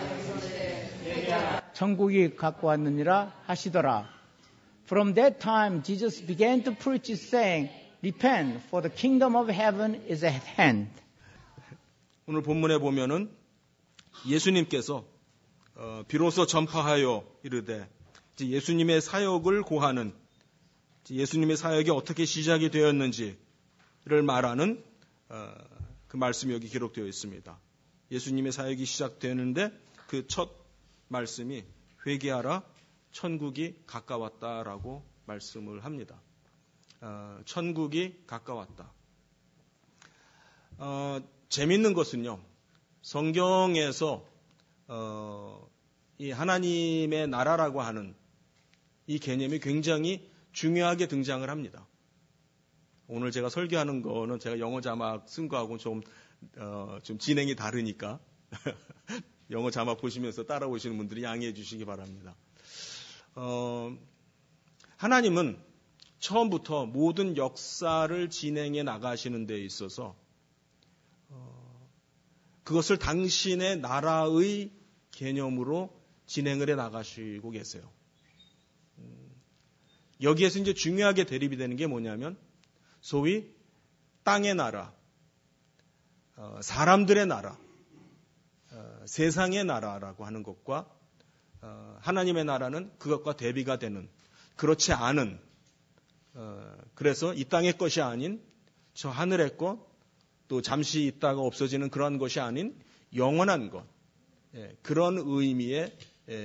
천국이 갖고 왔느니라 하시더라. From that time Jesus began to preach saying, Repent, for the kingdom of heaven is at hand. 오늘 본문에 보면은 예수님께서 비로소 전파하여 이르되 예수님의 사역을 고하는 예수님의 사역이 어떻게 시작이 되었는지를 말하는 그 말씀이 여기 기록되어 있습니다. 예수님의 사역이 시작되는데 그 첫 말씀이 회개하라 천국이 가까웠다라고 말씀을 합니다. 천국이 가까웠다. 재밌는 것은요. 성경에서 이 하나님의 나라라고 하는 이 개념이 굉장히 중요하게 등장을 합니다. 오늘 제가 설교하는 거는 제가 영어 자막 쓴 거하고 좀 진행이 다르니까 영어 자막 보시면서 따라오시는 분들이 양해해 주시기 바랍니다. 하나님은 처음부터 모든 역사를 진행해 나가시는 데 있어서 그것을 당신의 나라의 개념으로 진행을 해 나가시고 계세요. 여기에서 이제 중요하게 대립이 되는 게 뭐냐면 소위 땅의 나라, 사람들의 나라, 세상의 나라라고 하는 것과 하나님의 나라는 그것과 대비가 되는 그렇지 않은 그래서 이 땅의 것이 아닌 저 하늘의 것 또 잠시 있다가 없어지는 그런 것이 아닌 영원한 것 그런 의미의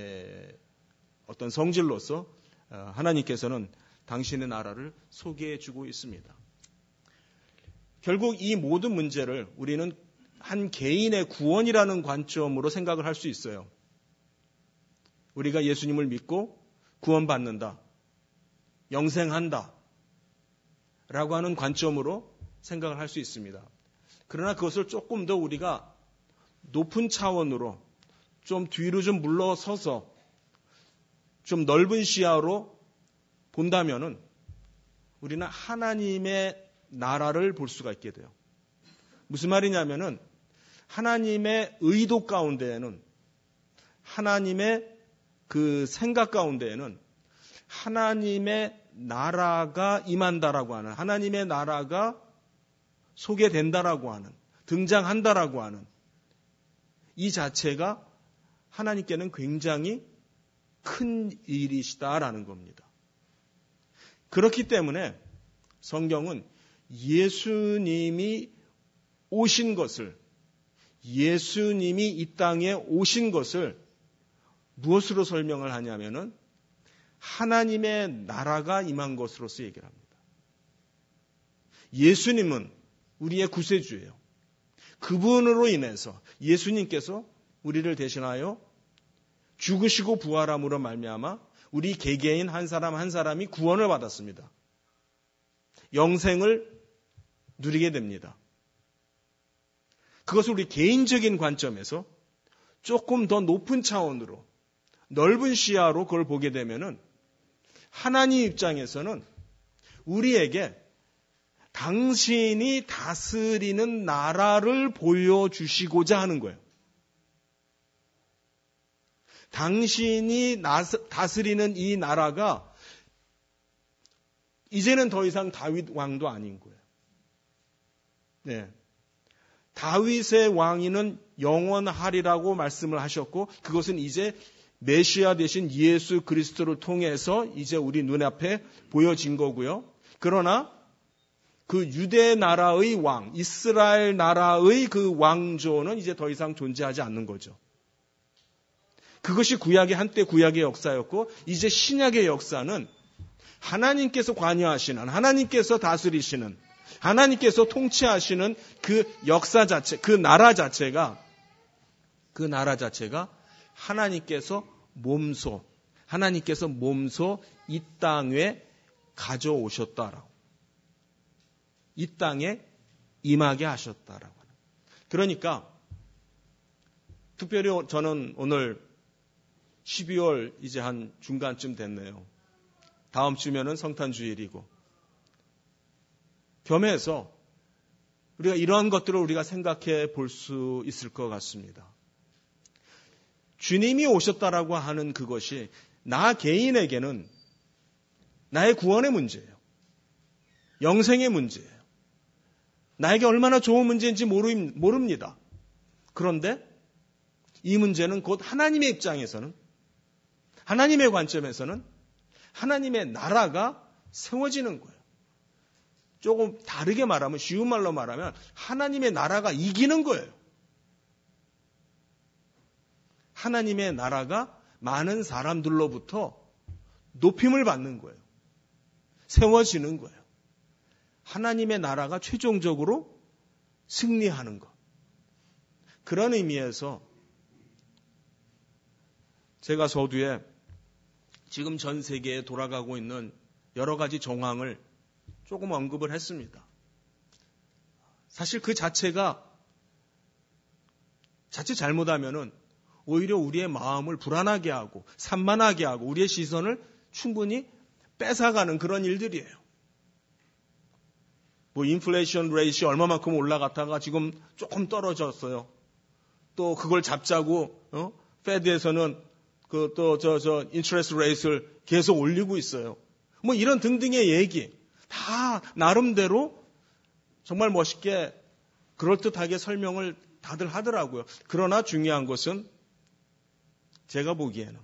어떤 성질로서 하나님께서는 당신의 나라를 소개해 주고 있습니다. 결국 이 모든 문제를 우리는 한 개인의 구원이라는 관점으로 생각을 할 수 있어요. 우리가 예수님을 믿고 구원받는다, 영생한다 라고 하는 관점으로 생각을 할 수 있습니다. 그러나 그것을 조금 더 우리가 높은 차원으로 좀 뒤로 좀 물러서서 좀 넓은 시야로 본다면은 우리는 하나님의 나라를 볼 수가 있게 돼요. 무슨 말이냐면은 하나님의 의도 가운데에는 하나님의 그 생각 가운데에는 하나님의 나라가 임한다라고 하는 하나님의 나라가 소개된다라고 하는 등장한다라고 하는 이 자체가 하나님께는 굉장히 큰 일이시다라는 겁니다. 그렇기 때문에 성경은 예수님이 오신 것을 예수님이 이 땅에 오신 것을 무엇으로 설명을 하냐면은 하나님의 나라가 임한 것으로서 얘기를 합니다. 예수님은 우리의 구세주예요. 그분으로 인해서 예수님께서 우리를 대신하여 죽으시고 부활함으로 말미암아 우리 개개인 한 사람 한 사람이 구원을 받았습니다. 영생을 누리게 됩니다. 그것을 우리 개인적인 관점에서 조금 더 높은 차원으로 넓은 시야로 그걸 보게 되면은 하나님 입장에서는 우리에게 당신이 다스리는 나라를 보여주시고자 하는 거예요. 당신이 다스리는 이 나라가 이제는 더 이상 다윗 왕도 아닌 거예요. 네. 다윗의 왕위는 영원하리라고 말씀을 하셨고 그것은 이제 메시아 되신 예수 그리스도를 통해서 이제 우리 눈앞에 보여진 거고요. 그러나 그 유대 나라의 왕, 이스라엘 나라의 그 왕조는 이제 더 이상 존재하지 않는 거죠. 그것이 구약의 한때 구약의 역사였고 이제 신약의 역사는 하나님께서 관여하시는, 하나님께서 다스리시는, 하나님께서 통치하시는 그 역사 자체, 그 나라 자체가 하나님께서 몸소 이 땅에 가져오셨다라고. 이 땅에 임하게 하셨다라고. 그러니까 특별히 저는 오늘 12월 이제 한 중간쯤 됐네요. 다음 주면은 성탄주일이고 겸해서 우리가 이러한 것들을 우리가 생각해 볼 수 있을 것 같습니다. 주님이 오셨다라고 하는 그것이 나 개인에게는 나의 구원의 문제예요. 영생의 문제예요. 나에게 얼마나 좋은 문제인지 모릅니다. 그런데 이 문제는 곧 하나님의 입장에서는, 하나님의 관점에서는 하나님의 나라가 세워지는 거예요. 조금 다르게 말하면, 쉬운 말로 말하면 하나님의 나라가 이기는 거예요. 하나님의 나라가 많은 사람들로부터 높임을 받는 거예요. 세워지는 거예요. 하나님의 나라가 최종적으로 승리하는 것. 그런 의미에서 제가 서두에 지금 전 세계에 돌아가고 있는 여러 가지 정황을 조금 언급을 했습니다. 사실 그 자체가 자칫 잘못하면은 오히려 우리의 마음을 불안하게 하고 산만하게 하고 우리의 시선을 충분히 뺏어가는 그런 일들이에요. 뭐 인플레이션 레이트이 얼마만큼 올라갔다가 지금 조금 떨어졌어요. 또 그걸 잡자고 페드에서는 그 또 인트레스트 레이트를 계속 올리고 있어요. 뭐 이런 등등의 얘기 다 나름대로 정말 멋있게 그럴듯하게 설명을 다들 하더라고요. 그러나 중요한 것은 제가 보기에는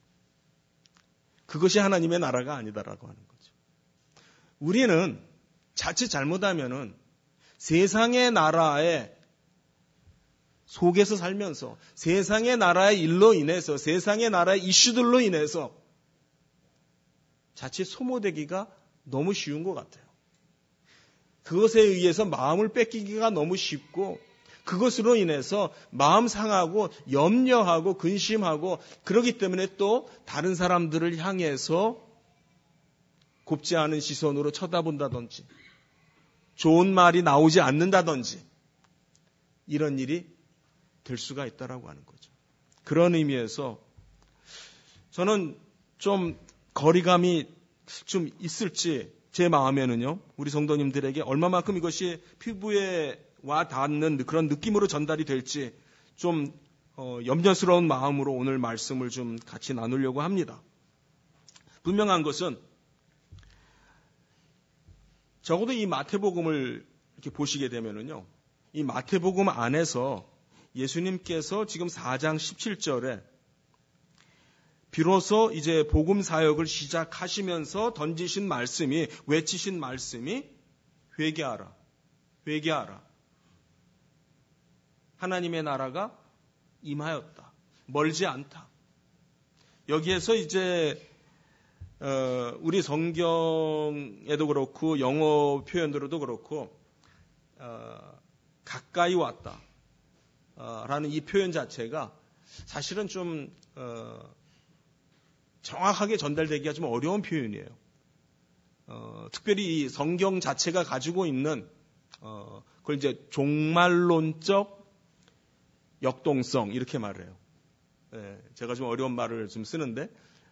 그것이 하나님의 나라가 아니다라고 하는 거죠. 우리는 자칫 잘못하면은 세상의 나라에 속에서 살면서 세상의 나라의 일로 인해서 세상의 나라의 이슈들로 인해서 자칫 소모되기가 너무 쉬운 것 같아요. 그것에 의해서 마음을 뺏기기가 너무 쉽고 그것으로 인해서 마음 상하고 염려하고 근심하고 그러기 때문에 또 다른 사람들을 향해서 곱지 않은 시선으로 쳐다본다든지 좋은 말이 나오지 않는다든지 이런 일이 될 수가 있다라고 하는 거죠. 그런 의미에서 저는 좀 거리감이 좀 있을지 제 마음에는요. 우리 성도님들에게 얼마만큼 이것이 피부에 와 닿는 그런 느낌으로 전달이 될지 좀 염려스러운 마음으로 오늘 말씀을 좀 같이 나누려고 합니다. 분명한 것은 적어도 이 마태복음을 이렇게 보시게 되면은요. 이 마태복음 안에서 예수님께서 지금 4장 17절에 비로소 이제 복음 사역을 시작하시면서 던지신 말씀이 외치신 말씀이 회개하라. 회개하라. 하나님의 나라가 임하였다. 멀지 않다. 여기에서 이제 우리 성경에도 그렇고 영어 표현으로도 그렇고 가까이 왔다 라는 이 표현 자체가 사실은 좀 정확하게 전달되기가 좀 어려운 표현이에요. 특별히 이 성경 자체가 가지고 있는 그걸 이제 종말론적 역동성 이렇게 말해요. 예, 제가 좀 어려운 말을 좀 쓰는데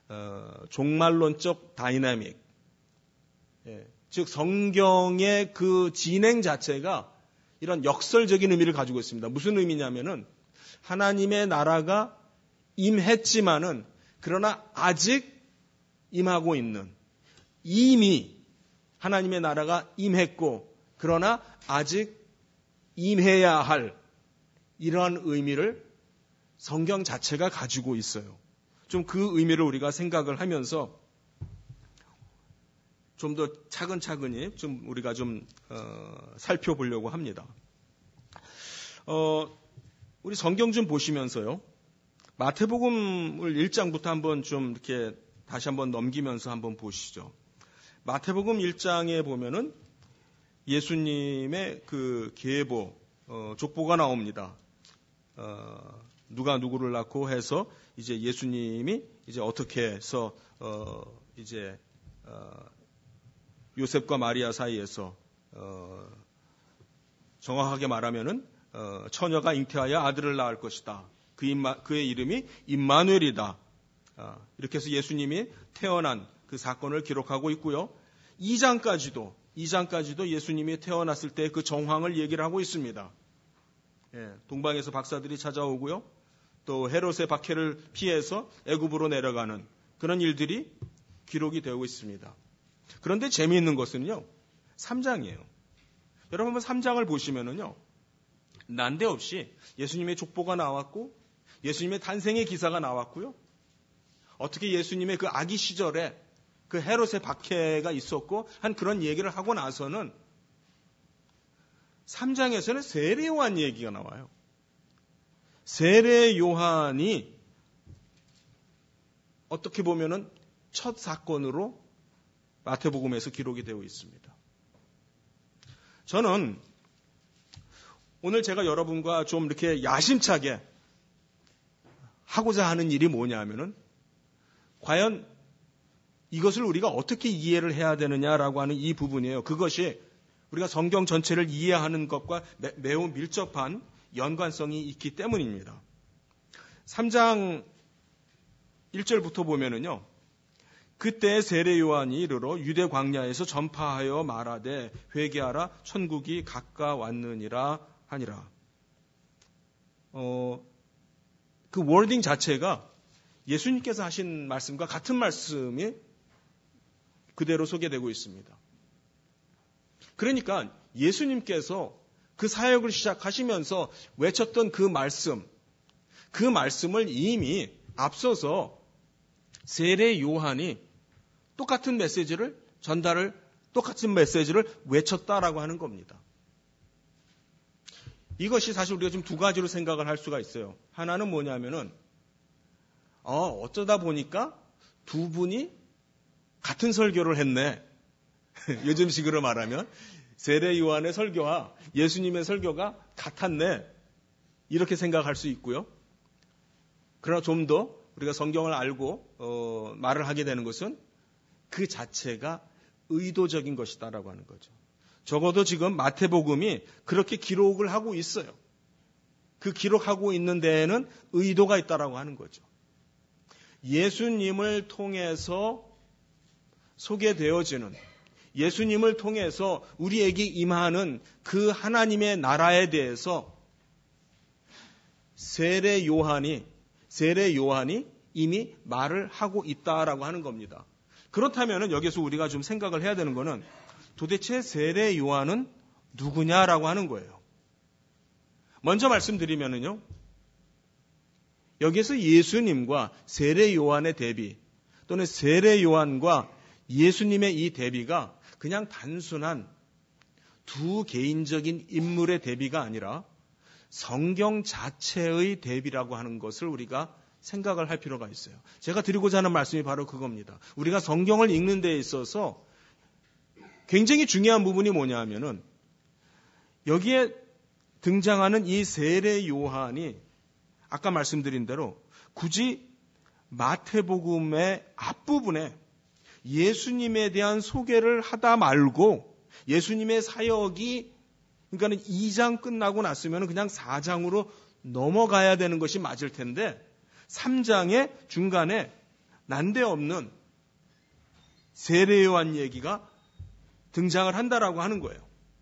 종말론적 다이나믹, 예, 즉 성경의 그 진행 자체가 이런 역설적인 의미를 가지고 있습니다. 무슨 의미냐면은 하나님의 나라가 임했지만은 그러나 아직 임하고 있는 이미 하나님의 나라가 임했고 그러나 아직 임해야 할 이러한 의미를 성경 자체가 가지고 있어요. 좀 그 의미를 우리가 생각을 하면서 좀 더 차근차근히 좀 우리가 좀 살펴보려고 합니다. 우리 성경 좀 보시면서요. 마태복음을 1장부터 한번 좀 이렇게 다시 한번 넘기면서 한번 보시죠. 마태복음 1장에 보면은 예수님의 그 계보, 족보가 나옵니다. 누가 누구를 낳고 해서 이제 예수님이 이제 어떻게 해서 이제 요셉과 마리아 사이에서 정확하게 말하면은 처녀가 잉태하여 아들을 낳을 것이다. 그의 이름이 임마누엘이다. 이렇게 해서 예수님이 태어난 그 사건을 기록하고 있고요. 2장까지도 예수님이 태어났을 때 그 정황을 얘기를 하고 있습니다. 예, 동방에서 박사들이 찾아오고요. 또 헤롯의 박해를 피해서 애굽으로 내려가는 그런 일들이 기록이 되고 있습니다. 그런데 재미있는 것은요, 3장이에요. 여러분 3장을 보시면은요, 난데없이 예수님의 족보가 나왔고 예수님의 탄생의 기사가 나왔고요. 어떻게 예수님의 그 아기 시절에 그 헤롯의 박해가 있었고 한 그런 얘기를 하고 나서는 3장에서는 세례 요한 얘기가 나와요. 세례 요한이 어떻게 보면은 첫 사건으로 마태복음에서 기록이 되어 있습니다. 저는 오늘 제가 여러분과 좀 이렇게 야심차게 하고자 하는 일이 뭐냐면은 과연 이것을 우리가 어떻게 이해를 해야 되느냐라고 하는 이 부분이에요. 그것이 우리가 성경 전체를 이해하는 것과 매우 밀접한 연관성이 있기 때문입니다. 3장 1절부터 보면은요. 그때 세례 요한이 이르러 유대 광야에서 전파하여 말하되 회개하라 천국이 가까웠느니라 하니라. 그 워딩 자체가 예수님께서 하신 말씀과 같은 말씀이 그대로 소개되고 있습니다. 그러니까 예수님께서 그 사역을 시작하시면서 외쳤던 그 말씀을 이미 앞서서 세례 요한이 똑같은 메시지를 똑같은 메시지를 외쳤다라고 하는 겁니다. 이것이 사실 우리가 지금 두 가지로 생각을 할 수가 있어요. 하나는 뭐냐면은, 어쩌다 보니까 두 분이 같은 설교를 했네. 요즘식으로 말하면 세례 요한의 설교와 예수님의 설교가 같았네. 이렇게 생각할 수 있고요. 그러나 좀 더 우리가 성경을 알고 말을 하게 되는 것은 그 자체가 의도적인 것이다라고 하는 거죠. 적어도 지금 마태복음이 그렇게 기록을 하고 있어요. 그 기록하고 있는 데에는 의도가 있다라고 하는 거죠. 예수님을 통해서 소개되어지는, 예수님을 통해서 우리에게 임하는 그 하나님의 나라에 대해서 세례 요한이 이미 말을 하고 있다라고 하는 겁니다. 그렇다면 여기서 우리가 좀 생각을 해야 되는 거는 도대체 세례 요한은 누구냐라고 하는 거예요. 먼저 말씀드리면은요, 여기에서 예수님과 세례 요한의 대비 또는 세례 요한과 예수님의 이 대비가 그냥 단순한 두 개인적인 인물의 대비가 아니라 성경 자체의 대비라고 하는 것을 우리가 생각을 할 필요가 있어요. 제가 드리고자 하는 말씀이 바로 그겁니다. 우리가 성경을 읽는 데 있어서 굉장히 중요한 부분이 뭐냐 하면은 여기에 등장하는 이 세례 요한이 아까 말씀드린 대로 굳이 마태복음의 앞부분에 예수님에 대한 소개를 하다 말고 예수님의 사역이 그러니까 2장 끝나고 났으면 그냥 4장으로 넘어가야 되는 것이 맞을 텐데 3장의 중간에 난데없는 세례 요한 얘기가 등장을 한다라고 하는 거예요.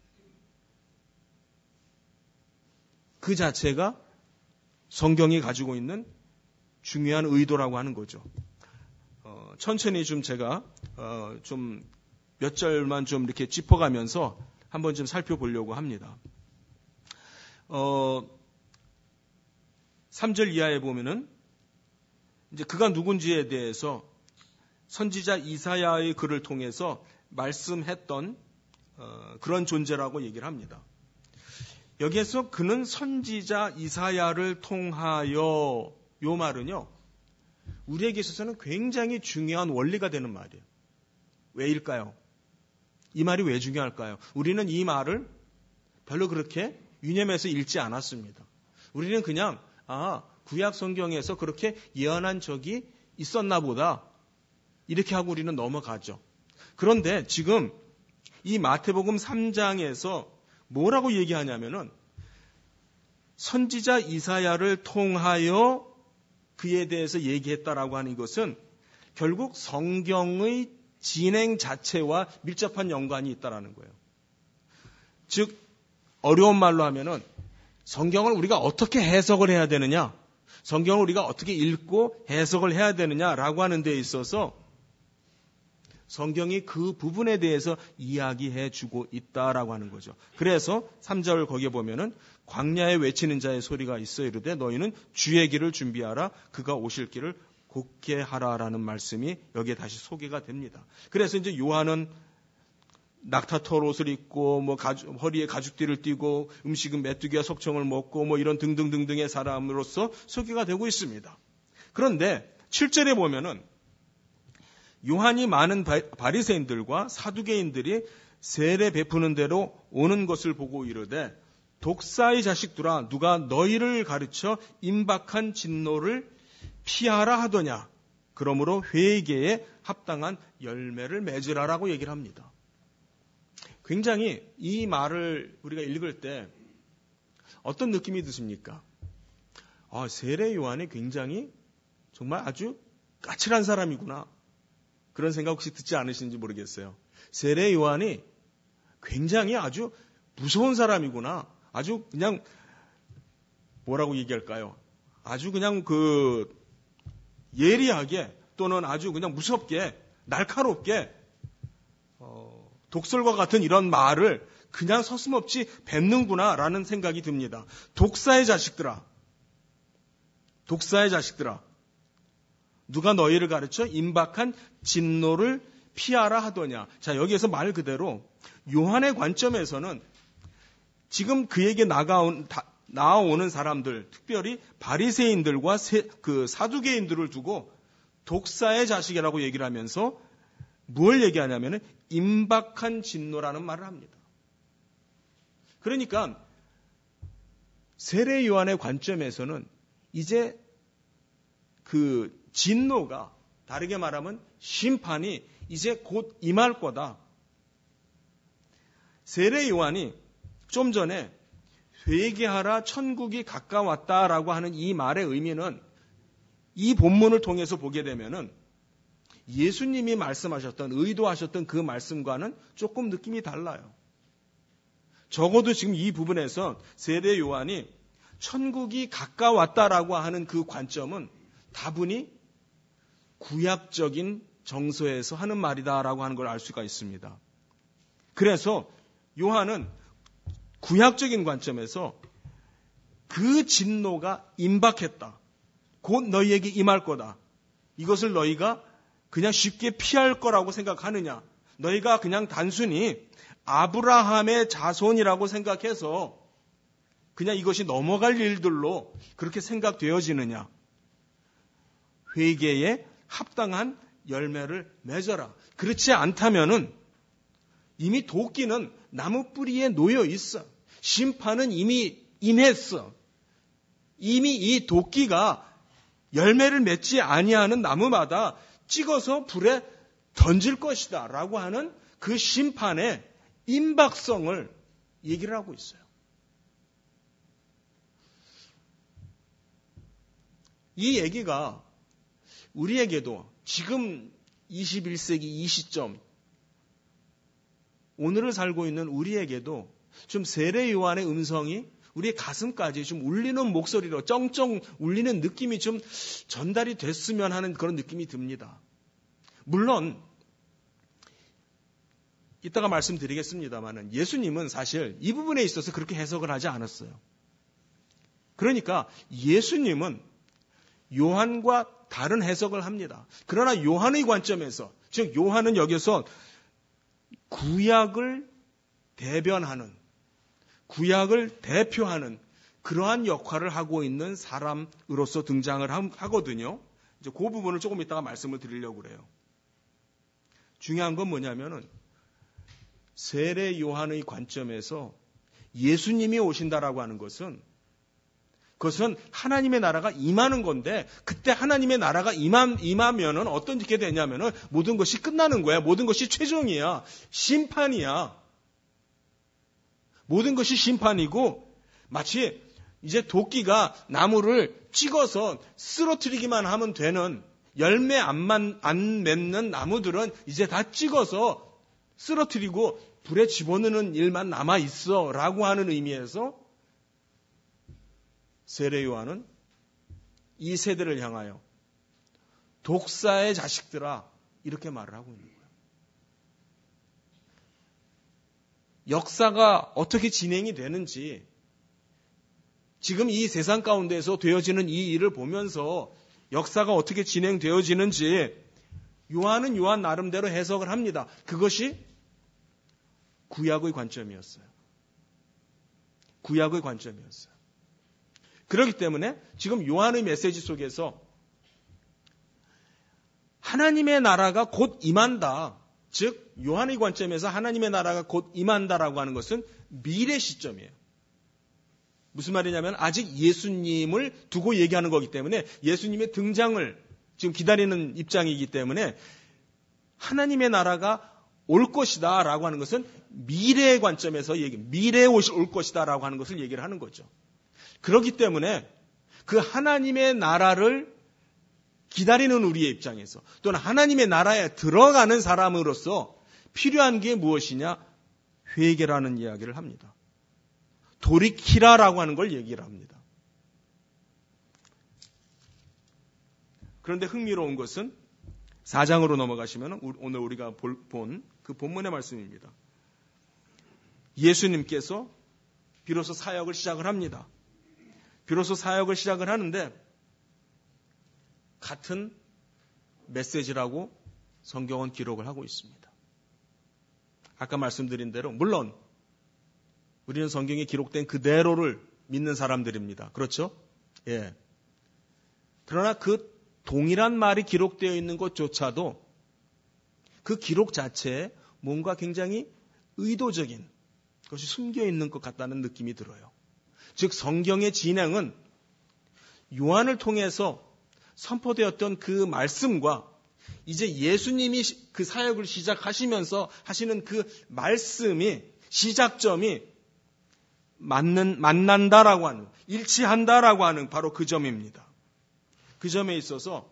그 자체가 성경이 가지고 있는 중요한 의도라고 하는 거죠. 천천히 좀 제가 좀 몇 절만 좀 이렇게 짚어가면서 한번 좀 살펴보려고 합니다. 3절 이하에 보면은 이제 그가 누군지에 대해서 선지자 이사야의 글을 통해서 말씀했던 그런 존재라고 얘기를 합니다. 여기에서 그는 선지자 이사야를 통하여, 요 말은요, 우리에게 있어서는 굉장히 중요한 원리가 되는 말이에요. 왜일까요? 이 말이 왜 중요할까요? 우리는 이 말을 별로 그렇게 유념해서 읽지 않았습니다. 우리는 그냥 구약 성경에서 그렇게 예언한 적이 있었나 보다 이렇게 하고 우리는 넘어가죠. 그런데 지금 이 마태복음 3장에서 뭐라고 얘기하냐면은 선지자 이사야를 통하여 그에 대해서 얘기했다라고 하는 것은 결국 성경의 진행 자체와 밀접한 연관이 있다라는 거예요. 즉 어려운 말로 하면은 성경을 우리가 어떻게 해석을 해야 되느냐, 성경을 우리가 어떻게 읽고 해석을 해야 되느냐라고 하는 데 있어서 성경이 그 부분에 대해서 이야기해 주고 있다라고 하는 거죠. 그래서 3절 거기에 보면은 광야에 외치는 자의 소리가 있어 이르되 너희는 주의 길을 준비하라 그가 오실 길을 곧게 하라라는 말씀이 여기에 다시 소개가 됩니다. 그래서 이제 요한은 낙타털 옷을 입고 허리에 가죽띠를 띠고 음식은 메뚜기와 석청을 먹고 이런 등등등등의 사람으로서 소개가 되고 있습니다. 그런데 7절에 보면은 요한이 많은 바리새인들과 사두개인들이 세례 베푸는 대로 오는 것을 보고 이르되 독사의 자식들아 누가 너희를 가르쳐 임박한 진노를 피하라 하더냐. 그러므로 회개에 합당한 열매를 맺으라라고 얘기를 합니다. 굉장히 이 말을 우리가 읽을 때 어떤 느낌이 드십니까? 세례 요한이 굉장히 정말 아주 까칠한 사람이구나. 그런 생각 혹시 듣지 않으시는지 모르겠어요. 세례 요한이 굉장히 아주 무서운 사람이구나. 아주 그냥 뭐라고 얘기할까요? 아주 그냥 예리하게 또는 아주 그냥 무섭게 날카롭게 독설과 같은 이런 말을 그냥 서슴없이 뱉는구나라는 생각이 듭니다. 독사의 자식들아 누가 너희를 가르쳐 임박한 진노를 피하라 하더냐. 자, 여기에서 말 그대로 요한의 관점에서는 지금 그에게 나아오는 사람들, 특별히 바리새인들과 사두개인들을 두고 독사의 자식이라고 얘기를 하면서 뭘 얘기하냐면은 임박한 진노라는 말을 합니다. 그러니까 세례 요한의 관점에서는 이제 진노가, 다르게 말하면 심판이 이제 곧 임할 거다. 세례 요한이 좀 전에 회개하라 천국이 가까웠다라고 하는 이 말의 의미는 이 본문을 통해서 보게 되면은 예수님이 말씀하셨던, 의도하셨던 그 말씀과는 조금 느낌이 달라요. 적어도 지금 이 부분에서 세례 요한이 천국이 가까웠다라고 하는 그 관점은 다분히 구약적인 정서에서 하는 말이다라고 하는 걸 알 수가 있습니다. 그래서 요한은 구약적인 관점에서 그 진노가 임박했다. 곧 너희에게 임할 거다. 이것을 너희가 그냥 쉽게 피할 거라고 생각하느냐? 너희가 그냥 단순히 아브라함의 자손이라고 생각해서 그냥 이것이 넘어갈 일들로 그렇게 생각되어지느냐? 회개에 합당한 열매를 맺어라. 그렇지 않다면은 이미 도끼는 나무 뿌리에 놓여 있어. 심판은 이미 임했어. 이미 이 도끼가 열매를 맺지 아니하는 나무마다 찍어서 불에 던질 것이다 라고 하는 그 심판의 임박성을 얘기를 하고 있어요. 이 얘기가 우리에게도 지금 21세기 이 시점, 오늘을 살고 있는 우리에게도 좀 세례 요한의 음성이 우리의 가슴까지 좀 울리는 목소리로 쩡쩡 울리는 느낌이 좀 전달이 됐으면 하는 그런 느낌이 듭니다. 물론 이따가 말씀드리겠습니다만은 예수님은 사실 이 부분에 있어서 그렇게 해석을 하지 않았어요. 그러니까 예수님은 요한과 다른 해석을 합니다. 그러나 요한의 관점에서, 즉 요한은 여기서 구약을 대변하는, 구약을 대표하는 그러한 역할을 하고 있는 사람으로서 등장을 하거든요. 이제 그 부분을 조금 이따가 말씀을 드리려고 그래요. 중요한 건 뭐냐면은 세례 요한의 관점에서 예수님이 오신다라고 하는 것은 그것은 하나님의 나라가 임하는 건데, 그때 하나님의 나라가 임하면은 어떻게 되냐면은 모든 것이 끝나는 거야. 모든 것이 최종이야. 심판이야. 모든 것이 심판이고, 마치 이제 도끼가 나무를 찍어서 쓰러뜨리기만 하면 되는, 열매 안 맺는 나무들은 이제 다 찍어서 쓰러뜨리고 불에 집어넣는 일만 남아 있어라고 하는 의미에서 세례 요한은 이 세대를 향하여 독사의 자식들아 이렇게 말을 하고 있는 거예요. 역사가 어떻게 진행이 되는지 지금 이 세상 가운데에서 되어지는 이 일을 보면서 역사가 어떻게 진행되어지는지 요한은 요한 나름대로 해석을 합니다. 그것이 구약의 관점이었어요. 구약의 관점이었어요. 그렇기 때문에 지금 요한의 메시지 속에서 하나님의 나라가 곧 임한다. 즉 요한의 관점에서 하나님의 나라가 곧 임한다라고 하는 것은 미래 시점이에요. 무슨 말이냐면 아직 예수님을 두고 얘기하는 거기 때문에 예수님의 등장을 지금 기다리는 입장이기 때문에 하나님의 나라가 올 것이다 라고 하는 것은 미래의 관점에서 미래에 올 것이다 라고 하는 것을 얘기를 하는 거죠. 그렇기 때문에 그 하나님의 나라를 기다리는 우리의 입장에서 또는 하나님의 나라에 들어가는 사람으로서 필요한 게 무엇이냐? 회개라는 이야기를 합니다. 돌이키라라고 하는 걸 얘기를 합니다. 그런데 흥미로운 것은 4장으로 넘어가시면 오늘 우리가 본 그 본문의 말씀입니다. 예수님께서 비로소 사역을 시작을 합니다. 비로소 사역을 시작을 하는데 같은 메시지라고 성경은 기록을 하고 있습니다. 아까 말씀드린 대로 물론 우리는 성경에 기록된 그대로를 믿는 사람들입니다. 그렇죠? 예. 그러나 그 동일한 말이 기록되어 있는 것조차도 그 기록 자체에 뭔가 굉장히 의도적인 것이 숨겨 있는 것 같다는 느낌이 들어요. 즉 성경의 진행은 요한을 통해서 선포되었던 그 말씀과 이제 예수님이 그 사역을 시작하시면서 하시는 그 말씀이 시작점이 만난다라고 하는, 일치한다라고 하는 바로 그 점입니다. 그 점에 있어서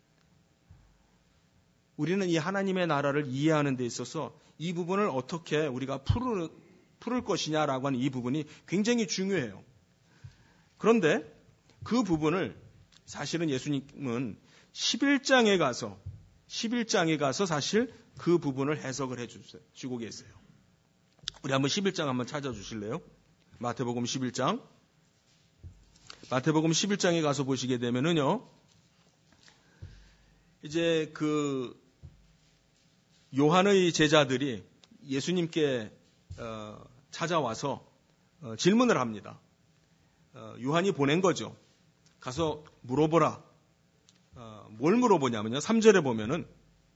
우리는 이 하나님의 나라를 이해하는 데 있어서 이 부분을 어떻게 우리가 풀을 것이냐라고 하는 이 부분이 굉장히 중요해요. 그런데 그 부분을 사실은 예수님은 11장에 가서 사실 그 부분을 해석을 해주고 계세요. 우리 한번 11장 한번 찾아주실래요? 마태복음 11장. 마태복음 11장에 가서 보시게 되면은요, 이제 그 요한의 제자들이 예수님께 찾아와서 질문을 합니다. 요한이 보낸 거죠. 가서 물어보라. 뭘 물어보냐면요. 3절에 보면은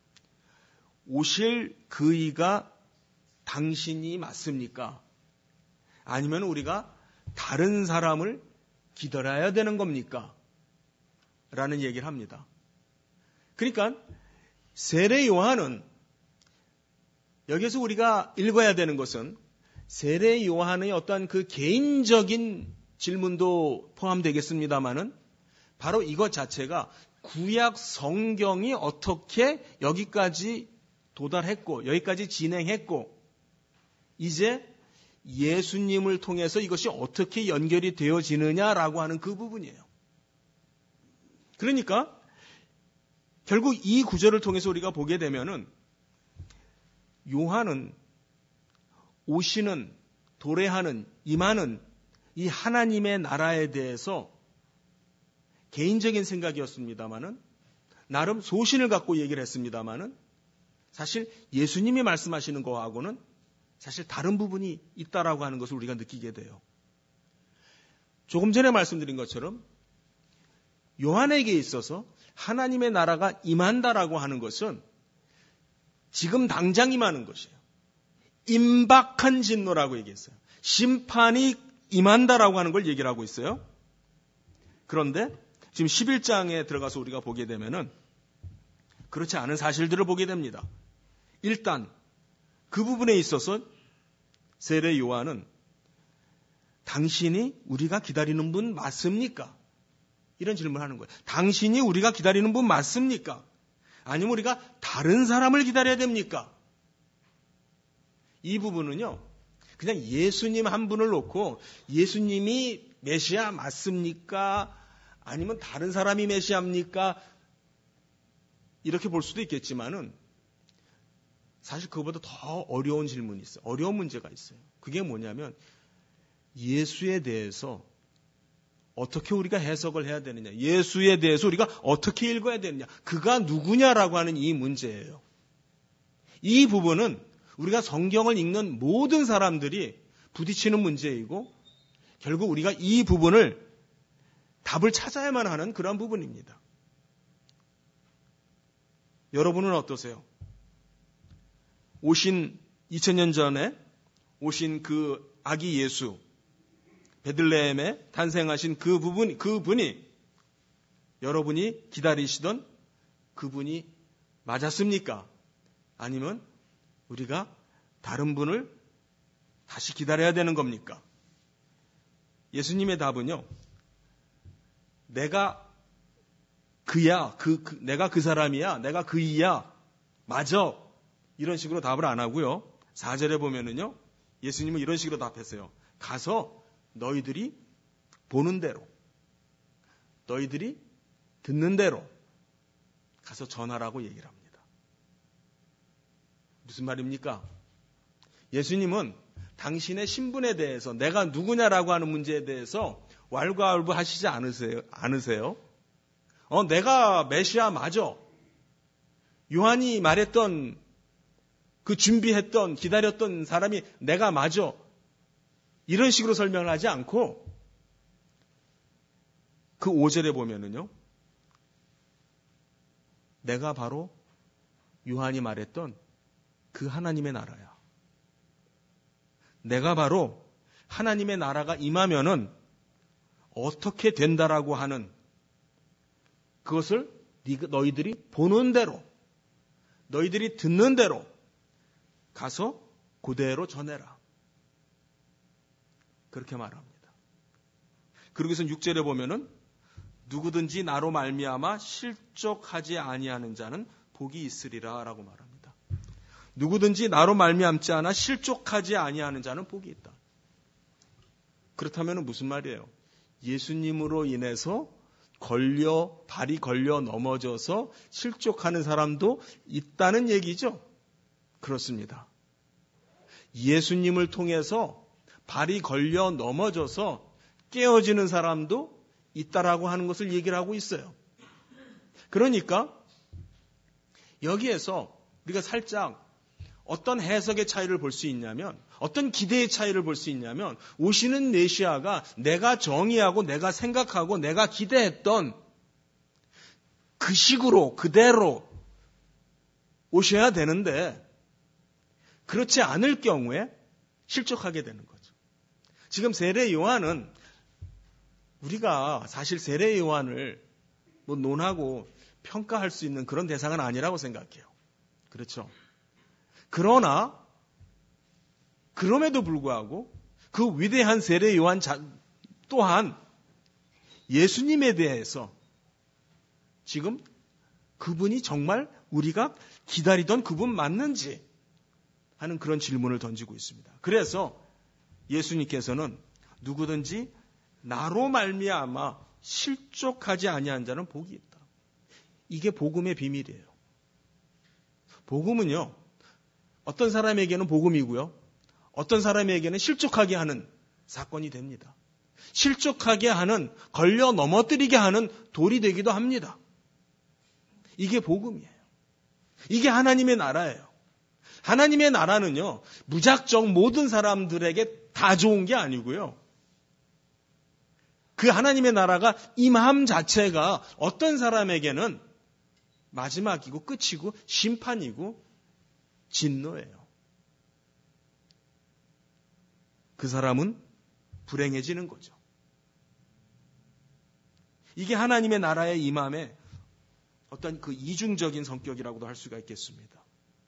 오실 그이가 당신이 맞습니까? 아니면 우리가 다른 사람을 기다려야 되는 겁니까? 라는 얘기를 합니다. 그러니까 세례 요한은 여기서 우리가 읽어야 되는 것은 세례 요한의 어떤 그 개인적인 질문도 포함되겠습니다만은 바로 이것 자체가 구약 성경이 어떻게 여기까지 도달했고 여기까지 진행했고 이제 예수님을 통해서 이것이 어떻게 연결이 되어지느냐라고 하는 그 부분이에요. 그러니까 결국 이 구절을 통해서 우리가 보게 되면은 요한은 오시는, 도래하는, 임하는 이 하나님의 나라에 대해서 개인적인 생각이었습니다마는 나름 소신을 갖고 얘기를 했습니다마는 사실 예수님이 말씀하시는 거하고는 사실 다른 부분이 있다라고 하는 것을 우리가 느끼게 돼요. 조금 전에 말씀드린 것처럼 요한에게 있어서 하나님의 나라가 임한다라고 하는 것은 지금 당장 임하는 것이에요. 임박한 진노라고 얘기했어요. 심판이 임한다라고 하는 걸 얘기를 하고 있어요. 그런데 지금 11장에 들어가서 우리가 보게 되면은 그렇지 않은 사실들을 보게 됩니다. 일단 그 부분에 있어서 세례 요한은 당신이 우리가 기다리는 분 맞습니까? 이런 질문을 하는 거예요. 당신이 우리가 기다리는 분 맞습니까? 아니면 우리가 다른 사람을 기다려야 됩니까? 이 부분은요, 그냥 예수님 한 분을 놓고 예수님이 메시아 맞습니까? 아니면 다른 사람이 메시아입니까? 이렇게 볼 수도 있겠지만은 사실 그거보다 더 어려운 질문이 있어요. 어려운 문제가 있어요. 그게 뭐냐면 예수에 대해서 어떻게 우리가 해석을 해야 되느냐. 예수에 대해서 우리가 어떻게 읽어야 되느냐. 그가 누구냐라고 하는 이 문제예요. 이 부분은 우리가 성경을 읽는 모든 사람들이 부딪히는 문제이고 결국 우리가 이 부분을 답을 찾아야만 하는 그런 부분입니다. 여러분은 어떠세요? 오신 2000년 전에 오신 그 아기 예수, 베들레헴에 탄생하신 그분이 여러분이 기다리시던 그분이 맞았습니까? 아니면 우리가 다른 분을 다시 기다려야 되는 겁니까? 예수님의 답은요, 내가 그야, 내가 그 사람이야, 내가 그이야, 맞아. 이런 식으로 답을 안 하고요. 4절에 보면은요, 예수님은 이런 식으로 답했어요. 가서 너희들이 보는 대로, 너희들이 듣는 대로 가서 전하라고 얘기를 합니다. 무슨 말입니까? 예수님은 당신의 신분에 대해서 내가 누구냐라고 하는 문제에 대해서 왈가왈부하시지 않으세요? 내가 메시아 맞아. 요한이 말했던 그 준비했던 기다렸던 사람이 내가 맞아. 이런 식으로 설명을 하지 않고 그 5절에 보면은요. 내가 바로 요한이 말했던 그 하나님의 나라야. 내가 바로 하나님의 나라가 임하면은 어떻게 된다라고 하는 그것을 너희들이 보는 대로, 너희들이 듣는 대로 가서 그대로 전해라. 그렇게 말합니다. 그러고서 6절에 보면은 누구든지 나로 말미암아 실족하지 아니하는 자는 복이 있으리라라고 말합니다. 누구든지 나로 말미암지 않아 실족하지 아니하는 자는 복이 있다. 그렇다면 무슨 말이에요? 예수님으로 인해서 발이 걸려 넘어져서 실족하는 사람도 있다는 얘기죠. 그렇습니다. 예수님을 통해서 발이 걸려 넘어져서 깨어지는 사람도 있다라고 하는 것을 얘기를 하고 있어요. 그러니까 여기에서 우리가 살짝 어떤 해석의 차이를 볼 수 있냐면, 어떤 기대의 차이를 볼 수 있냐면, 오시는 메시아가 내가 정의하고 내가 생각하고 내가 기대했던 그 식으로 그대로 오셔야 되는데 그렇지 않을 경우에 실족하게 되는 거죠. 지금 세례 요한은 우리가 사실 세례 요한을 논하고 평가할 수 있는 그런 대상은 아니라고 생각해요. 그렇죠? 그러나 그럼에도 불구하고 그 위대한 세례 요한 또한 예수님에 대해서 지금 그분이 정말 우리가 기다리던 그분 맞는지 하는 그런 질문을 던지고 있습니다. 그래서 예수님께서는 누구든지 나로 말미암아 실족하지 아니한 자는 복이 있다. 이게 복음의 비밀이에요. 복음은요, 어떤 사람에게는 복음이고요, 어떤 사람에게는 실족하게 하는 사건이 됩니다. 실족하게 하는, 걸려 넘어뜨리게 하는 돌이 되기도 합니다. 이게 복음이에요. 이게 하나님의 나라예요. 하나님의 나라는요, 무작정 모든 사람들에게 다 좋은 게 아니고요. 그 하나님의 나라가 임함 자체가 어떤 사람에게는 마지막이고 끝이고 심판이고 진노예요. 그 사람은 불행해지는 거죠. 이게 하나님의 나라의 임함의 어떤 그 이중적인 성격이라고도 할 수가 있겠습니다.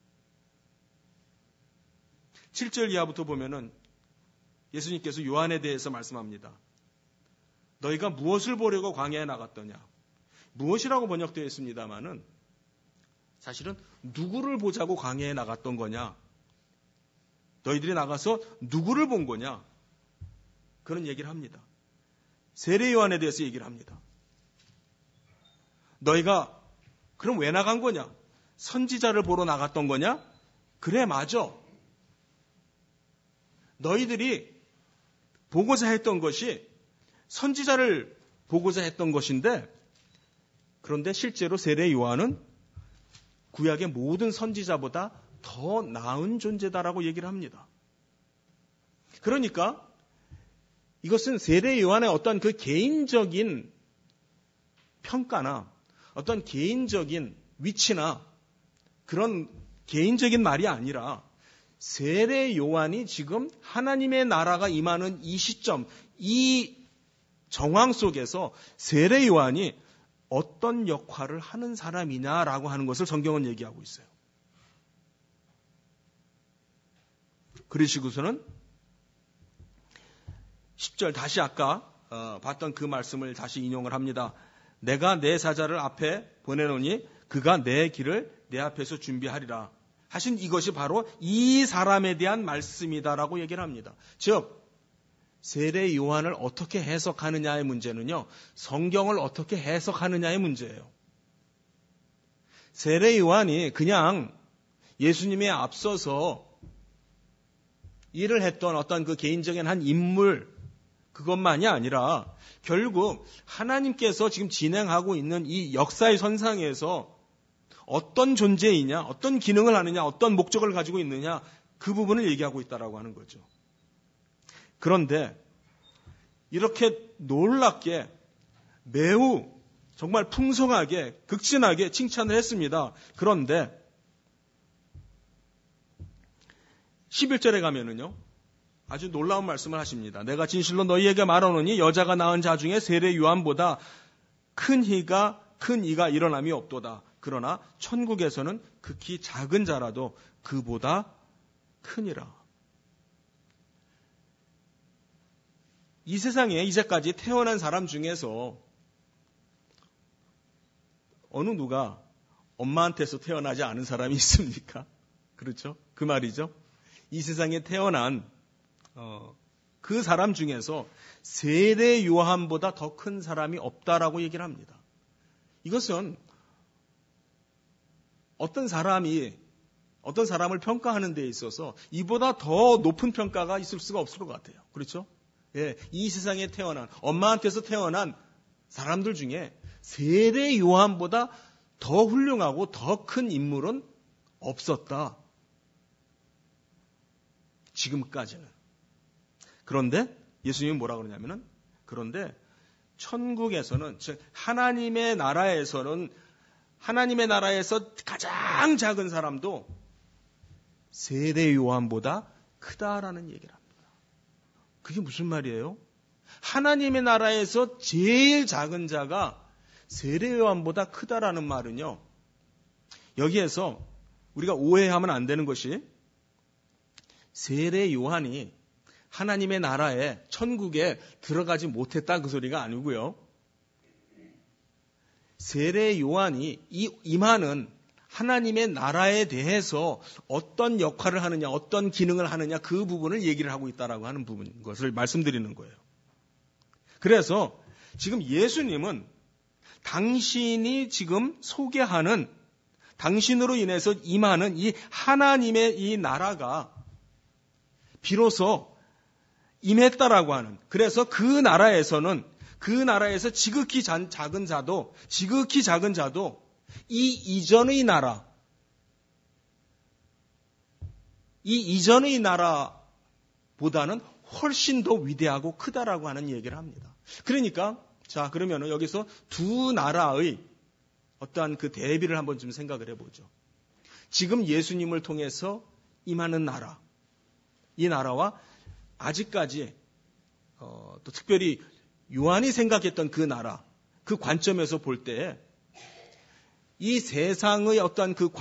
7절 이하부터 보면은 예수님께서 요한에 대해서 말씀합니다. 너희가 무엇을 보려고 광야에 나갔더냐? 무엇이라고 번역되어 있습니다마는 사실은 누구를 보자고 광야에 나갔던 거냐? 너희들이 나가서 누구를 본 거냐? 그런 얘기를 합니다. 세례 요한에 대해서 얘기를 합니다. 너희가 그럼 왜 나간 거냐? 선지자를 보러 나갔던 거냐? 그래, 맞아. 너희들이 보고자 했던 것이 선지자를 보고자 했던 것인데, 그런데 실제로 세례 요한은 구약의 모든 선지자보다 더 나은 존재다라고 얘기를 합니다. 그러니까 이것은 세례 요한의 어떤 그 개인적인 평가나 어떤 개인적인 위치나 그런 개인적인 말이 아니라 세례 요한이 지금 하나님의 나라가 임하는 이 시점, 이 정황 속에서 세례 요한이 어떤 역할을 하는 사람이냐라고 하는 것을 성경은 얘기하고 있어요. 그러시고서는 10절 다시 아까 봤던 그 말씀을 다시 인용을 합니다. 내가 내 사자를 앞에 보내노니 그가 내 길을 내 앞에서 준비하리라 하신 이것이 바로 이 사람에 대한 말씀이다라고 얘기를 합니다. 즉 세례 요한을 어떻게 해석하느냐의 문제는요, 성경을 어떻게 해석하느냐의 문제예요. 세례 요한이 그냥 예수님에 앞서서 일을 했던 어떤 그 개인적인 한 인물, 그것만이 아니라 결국 하나님께서 지금 진행하고 있는 이 역사의 선상에서 어떤 존재이냐, 어떤 기능을 하느냐, 어떤 목적을 가지고 있느냐, 그 부분을 얘기하고 있다라고 하는 거죠. 그런데 이렇게 놀랍게 매우 정말 풍성하게 극진하게 칭찬을 했습니다. 그런데 11절에 가면은요, 아주 놀라운 말씀을 하십니다. 내가 진실로 너희에게 말하노니 여자가 낳은 자 중에 세례 요한보다 큰 이가 일어남이 없도다. 그러나 천국에서는 극히 작은 자라도 그보다 크니라. 이 세상에 이제까지 태어난 사람 중에서 어느 누가 엄마한테서 태어나지 않은 사람이 있습니까? 그렇죠? 그 말이죠. 이 세상에 태어난 그 사람 중에서 세례 요한보다 더 큰 사람이 없다라고 얘기를 합니다. 이것은 어떤 사람을 평가하는 데 있어서 이보다 더 높은 평가가 있을 수가 없을 것 같아요. 그렇죠? 예, 이 세상에 태어난, 엄마한테서 태어난 사람들 중에 세례 요한보다 더 훌륭하고 더 큰 인물은 없었다. 지금까지는. 그런데 예수님은 뭐라 그러냐면은, 그런데 천국에서는, 즉 하나님의 나라에서는, 하나님의 나라에서 가장 작은 사람도 세례 요한보다 크다라는 얘기를 합니다. 그게 무슨 말이에요? 하나님의 나라에서 제일 작은 자가 세례 요한보다 크다라는 말은요, 여기에서 우리가 오해하면 안 되는 것이 세례 요한이 하나님의 나라에, 천국에 들어가지 못했다 그 소리가 아니고요. 세례 요한이 임하는 하나님의 나라에 대해서 어떤 역할을 하느냐, 어떤 기능을 하느냐, 그 부분을 얘기를 하고 있다라고 하는 부분, 것을 말씀드리는 거예요. 그래서 지금 예수님은 당신이 지금 소개하는, 당신으로 인해서 임하는 이 하나님의 이 나라가 비로소 임했다라고 하는, 그래서 그 나라에서 지극히 작은 자도 이 이전의 나라보다는 훨씬 더 위대하고 크다라고 하는 얘기를 합니다. 그러니까 자, 그러면 여기서 두 나라의 어떠한 그 대비를 한번 좀 생각을 해보죠. 지금 예수님을 통해서 임하는 나라, 이 나라와 아직까지 또 특별히 요한이 생각했던 그 나라, 그 관점에서 볼 때 이 세상의 어떤 그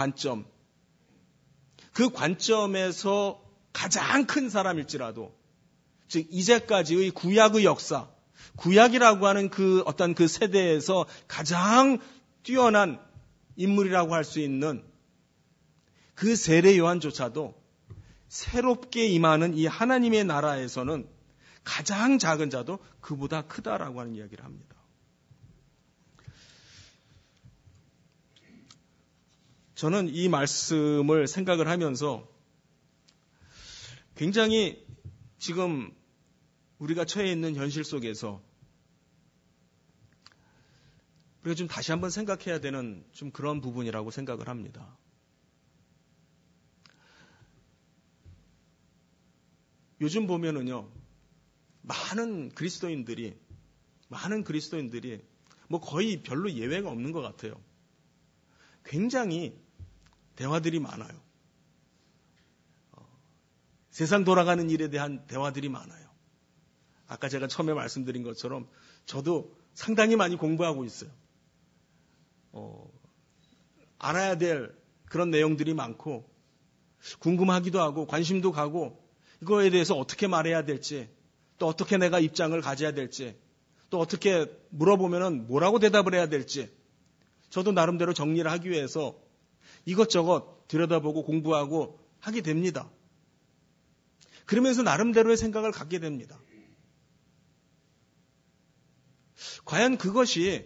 관점에서 가장 큰 사람일지라도, 즉 이제까지의 구약의 역사, 구약이라고 하는 그 어떤 그 세대에서 가장 뛰어난 인물이라고 할 수 있는 그 세례 요한조차도 새롭게 임하는 이 하나님의 나라에서는 가장 작은 자도 그보다 크다라고 하는 이야기를 합니다. 저는 이 말씀을 생각을 하면서 굉장히 지금 우리가 처해 있는 현실 속에서 우리가 좀 다시 한번 생각해야 되는 좀 그런 부분이라고 생각을 합니다. 요즘 보면은요, 많은 그리스도인들이 뭐 거의 별로 예외가 없는 것 같아요. 굉장히 대화들이 많아요. 세상 돌아가는 일에 대한 대화들이 많아요. 아까 제가 처음에 말씀드린 것처럼 저도 상당히 많이 공부하고 있어요. 알아야 될 그런 내용들이 많고 궁금하기도 하고 관심도 가고 이거에 대해서 어떻게 말해야 될지 또 어떻게 내가 입장을 가져야 될지 또 어떻게 물어보면은 뭐라고 대답을 해야 될지 저도 나름대로 정리를 하기 위해서 이것저것 들여다보고 공부하고 하게 됩니다. 그러면서 나름대로의 생각을 갖게 됩니다. 과연 그것이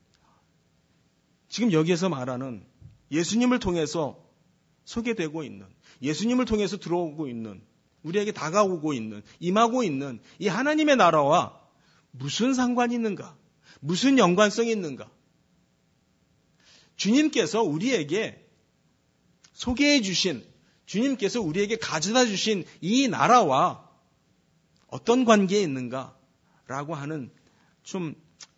지금 여기에서 말하는 예수님을 통해서 소개되고 있는, 예수님을 통해서 들어오고 있는, 우리에게 다가오고 있는, 임하고 있는 이 하나님의 나라와 무슨 상관이 있는가? 무슨 연관성이 있는가? 주님께서 우리에게 소개해 주신, 주님께서 우리에게 가져다 주신 이 나라와 어떤 관계에 있는가라고 하는 좀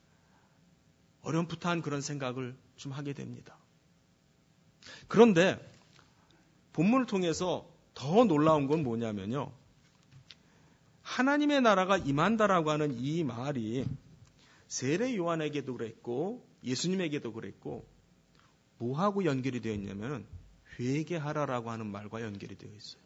어렴풋한 그런 생각을 좀 하게 됩니다. 그런데 본문을 통해서 더 놀라운 건 뭐냐면요. 하나님의 나라가 임한다라고 하는 이 말이 세례 요한에게도 그랬고 예수님에게도 그랬고 뭐하고 연결이 되어 있냐면 회개하라라고 하는 말과 연결이 되어 있어요.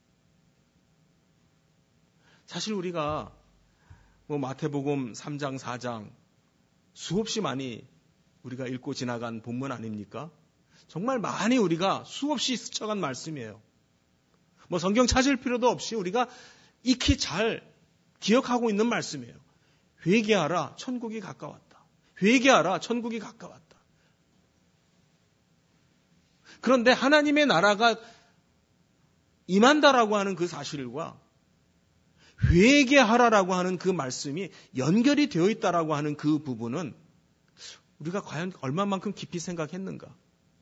사실 우리가 뭐 마태복음 3장, 4장 수없이 많이 우리가 읽고 지나간 본문 아닙니까? 정말 많이 우리가 수없이 스쳐간 말씀이에요. 뭐 성경 찾을 필요도 없이 우리가 익히 잘 기억하고 있는 말씀이에요. 회개하라, 천국이 가까웠다. 회개하라, 천국이 가까웠다. 그런데 하나님의 나라가 임한다라고 하는 그 사실과 회개하라라고 하는 그 말씀이 연결이 되어 있다라고 하는 그 부분은 우리가 과연 얼마만큼 깊이 생각했는가?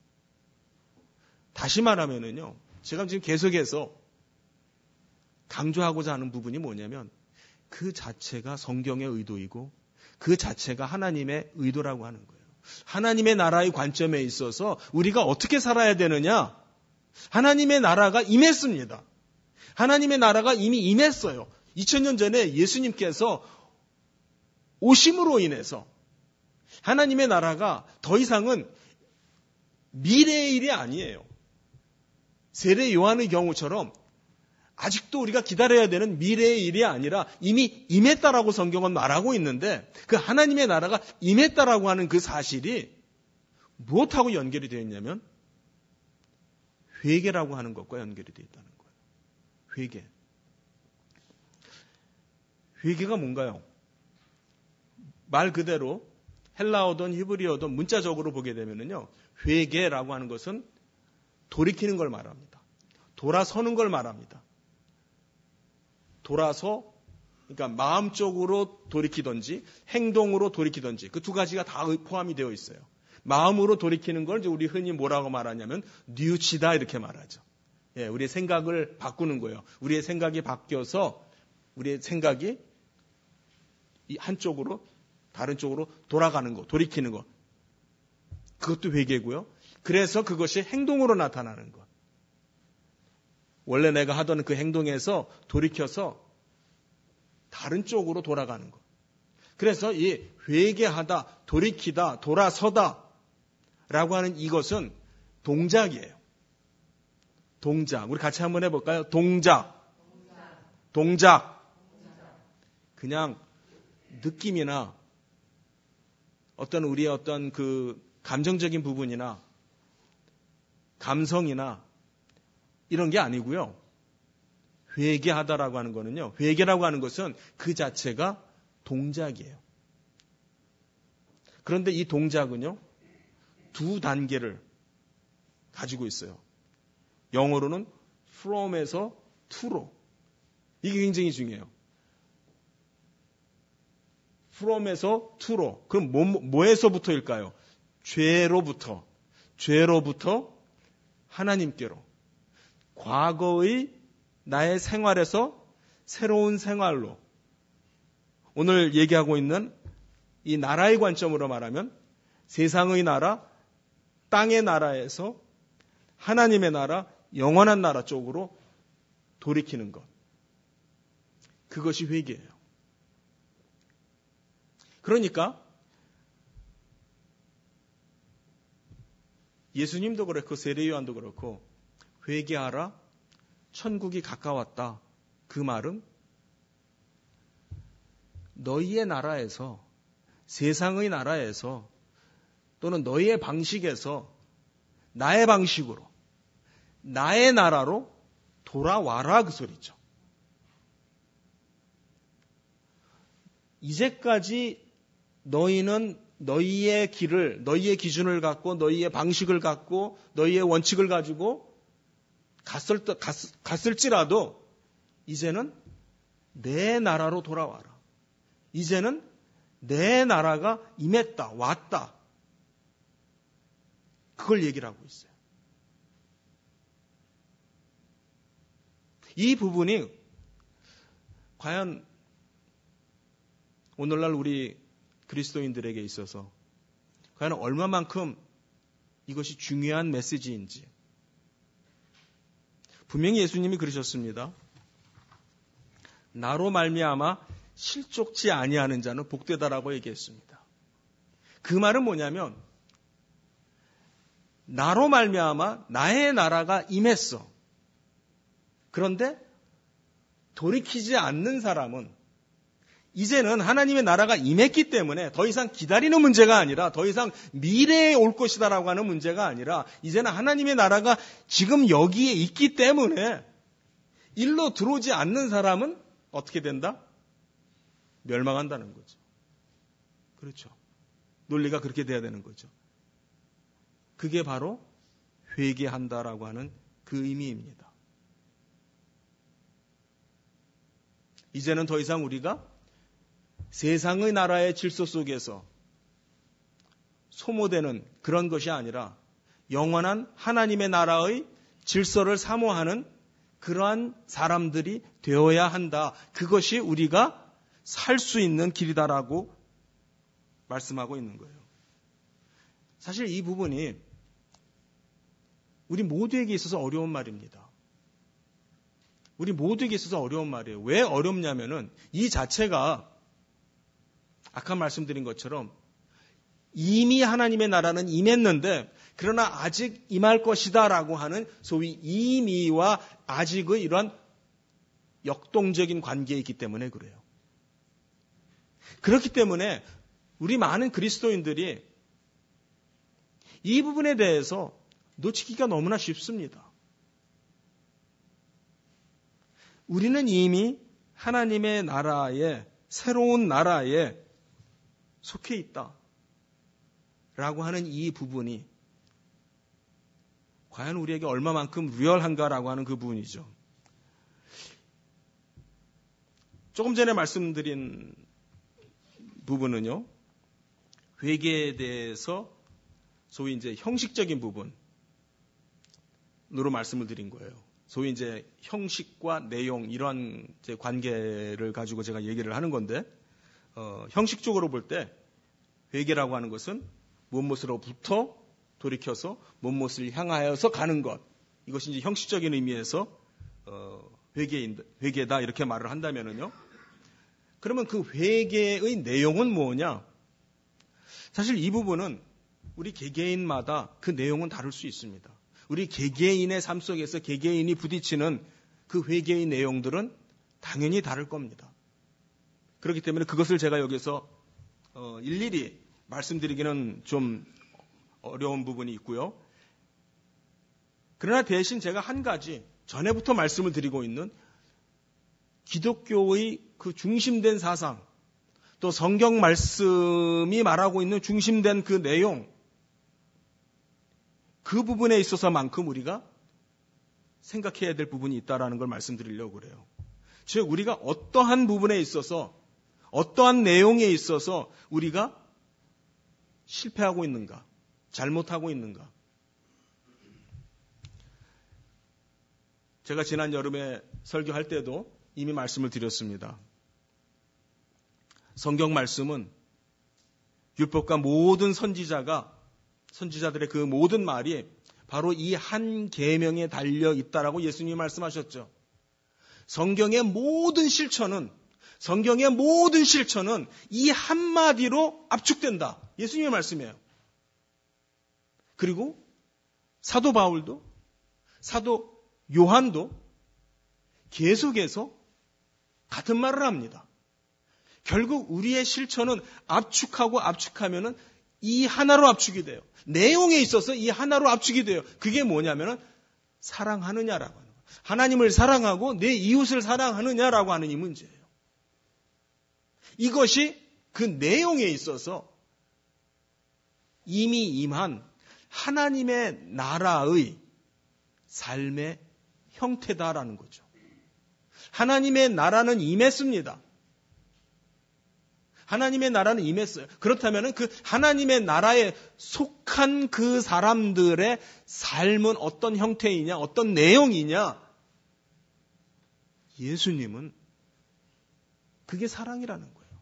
다시 말하면은요, 제가 지금 계속해서 강조하고자 하는 부분이 뭐냐면 그 자체가 성경의 의도이고 그 자체가 하나님의 의도라고 하는 거예요. 하나님의 나라의 관점에 있어서 우리가 어떻게 살아야 되느냐? 하나님의 나라가 임했습니다. 하나님의 나라가 이미 임했어요. 2000년 전에 예수님께서 오심으로 인해서 하나님의 나라가 더 이상은 미래의 일이 아니에요. 세례 요한의 경우처럼 아직도 우리가 기다려야 되는 미래의 일이 아니라 이미 임했다라고 성경은 말하고 있는데 그 하나님의 나라가 임했다라고 하는 그 사실이 무엇하고 연결이 되어 있냐면 회개라고 하는 것과 연결이 되어 있다는 거예요. 회개. 회개가 뭔가요? 말 그대로 헬라어든 히브리어든 문자적으로 보게 되면요, 회개라고 하는 것은 돌이키는 걸 말합니다. 돌아서는 걸 말합니다. 돌아서, 그러니까 마음적으로 돌이키든지 행동으로 돌이키든지 그 두 가지가 다 포함이 되어 있어요. 마음으로 돌이키는 걸 이제 우리 흔히 뭐라고 말하냐면 뉘우치다 이렇게 말하죠. 예, 우리의 생각을 바꾸는 거예요. 우리의 생각이 바뀌어서 우리의 생각이 한쪽으로 다른 쪽으로 돌아가는 거, 돌이키는 거. 그것도 회개고요. 그래서 그것이 행동으로 나타나는 것. 원래 내가 하던 그 행동에서 돌이켜서 다른 쪽으로 돌아가는 것. 그래서 이 회개하다, 돌이키다, 돌아서다 라고 하는 이것은 동작이에요. 동작. 우리 같이 한번 해볼까요? 동작. 그냥 느낌이나 어떤 우리의 어떤 그 감정적인 부분이나 감성이나 이런 게 아니고요. 회개하다라고 하는 거는요. 회개라고 하는 것은 그 자체가 동작이에요. 그런데 이 동작은요. 두 단계를 가지고 있어요. 영어로는 from에서 to로. 이게 굉장히 중요해요. from에서 to로. 그럼 뭐에서부터일까요? 죄로부터 하나님께로. 과거의 나의 생활에서 새로운 생활로. 오늘 얘기하고 있는 이 나라의 관점으로 말하면 세상의 나라, 땅의 나라에서 하나님의 나라, 영원한 나라 쪽으로 돌이키는 것. 그것이 회개예요. 그러니까 예수님도 그렇고 세례요한도 그렇고 회개하라, 천국이 가까웠다. 그 말은 너희의 나라에서, 세상의 나라에서 또는 너희의 방식에서 나의 방식으로, 나의 나라로 돌아와라 그 소리죠. 이제까지 너희는 너희의 길을, 너희의 기준을 갖고, 너희의 방식을 갖고, 너희의 원칙을 가지고 갔을지라도 이제는 내 나라로 돌아와라. 이제는 내 나라가 임했다, 왔다. 그걸 얘기를 하고 있어요. 이 부분이 과연 오늘날 우리 그리스도인들에게 있어서 과연 얼마만큼 이것이 중요한 메시지인지. 분명히 예수님이 그러셨습니다. 나로 말미암아 실족지 아니하는 자는 복되다라고 얘기했습니다. 그 말은 뭐냐면 나로 말미암아 나의 나라가 임했어. 그런데 돌이키지 않는 사람은 이제는 하나님의 나라가 임했기 때문에 더 이상 기다리는 문제가 아니라 더 이상 미래에 올 것이다라고 하는 문제가 아니라 이제는 하나님의 나라가 지금 여기에 있기 때문에 일로 들어오지 않는 사람은 어떻게 된다? 멸망한다는 거죠. 그렇죠. 논리가 그렇게 돼야 되는 거죠. 그게 바로 회개한다라고 하는 그 의미입니다. 이제는 더 이상 우리가 세상의 나라의 질서 속에서 소모되는 그런 것이 아니라 영원한 하나님의 나라의 질서를 사모하는 그러한 사람들이 되어야 한다. 그것이 우리가 살 수 있는 길이다라고 말씀하고 있는 거예요. 사실 이 부분이 우리 모두에게 있어서 어려운 말입니다. 우리 모두에게 있어서 어려운 말이에요. 왜 어렵냐면은 이 자체가 아까 말씀드린 것처럼 이미 하나님의 나라는 임했는데 그러나 아직 임할 것이다라고 하는 소위 이미와 아직의 이러한 역동적인 관계에 있기 때문에 그래요. 그렇기 때문에 우리 많은 그리스도인들이 이 부분에 대해서 놓치기가 너무나 쉽습니다. 우리는 이미 하나님의 나라에, 새로운 나라에 속해 있다 라고 하는 이 부분이 과연 우리에게 얼마만큼 리얼한가라고 하는 그 부분이죠. 조금 전에 말씀드린 부분은요, 회개에 대해서 소위 이제 형식적인 부분으로 말씀을 드린 거예요. 소위 이제 형식과 내용 이러한 이제 관계를 가지고 제가 얘기를 하는 건데, 형식적으로 볼 때 회개라고 하는 것은 무엇으로부터 돌이켜서 무엇을 향하여서 가는 것. 이것이 이제 형식적인 의미에서 회개다 이렇게 말을 한다면은요. 그러면 그 회개의 내용은 뭐냐? 사실 이 부분은 우리 개개인마다 그 내용은 다를 수 있습니다. 우리 개개인의 삶 속에서 개개인이 부딪히는 그 회개의 내용들은 당연히 다를 겁니다. 그렇기 때문에 그것을 제가 여기서 일일이 말씀드리기는 좀 어려운 부분이 있고요. 그러나 대신 제가 한 가지 전에부터 말씀을 드리고 있는 기독교의 그 중심된 사상, 또 성경 말씀이 말하고 있는 중심된 그 내용, 그 부분에 있어서만큼 우리가 생각해야 될 부분이 있다라는 걸 말씀드리려고 그래요. 즉 우리가 어떠한 부분에 있어서 어떠한 내용에 있어서 우리가 실패하고 있는가, 잘못하고 있는가. 제가 지난 여름에 설교할 때도 이미 말씀을 드렸습니다. 성경 말씀은 율법과 모든 선지자들의 그 모든 말이 바로 이 한 계명에 달려 있다라고 예수님이 말씀하셨죠. 성경의 모든 실천은 이 한마디로 압축된다. 예수님의 말씀이에요. 그리고 사도 바울도, 사도 요한도 계속해서 같은 말을 합니다. 결국 우리의 실천은 압축하면은 이 하나로 압축이 돼요. 내용에 있어서 이 하나로 압축이 돼요. 그게 뭐냐면은 사랑하느냐라고 하는 거예요. 하나님을 사랑하고 내 이웃을 사랑하느냐라고 하는 이 문제예요. 이것이 그 내용에 있어서 이미 임한 하나님의 나라의 삶의 형태다라는 거죠. 하나님의 나라는 임했습니다. 하나님의 나라는 임했어요. 그렇다면 그 하나님의 나라에 속한 그 사람들의 삶은 어떤 형태이냐, 어떤 내용이냐? 예수님은 그게 사랑이라는 거예요.